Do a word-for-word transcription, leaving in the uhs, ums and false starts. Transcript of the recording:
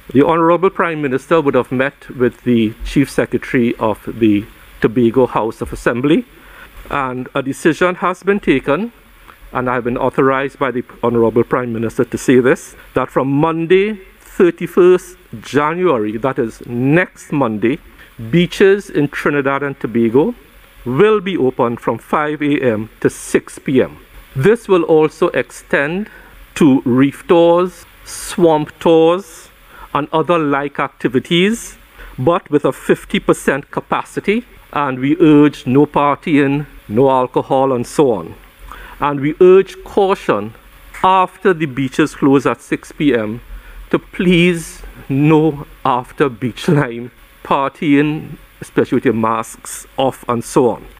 The Honorable Prime Minister would have met with the Chief Secretary of the Tobago House of Assembly, and a decision has been taken, and I've been authorized by the Honorable Prime Minister to say this, that from Monday, thirty-first January, that is next Monday, beaches in Trinidad and Tobago will be open from five A M to six P M This will also extend to reef tours, swamp tours, and other like activities, but with a fifty percent capacity, and we urge no partying, no alcohol, and so on. And we urge caution after the beaches close at six P M to please no after beach line partying, especially with your masks off and so on.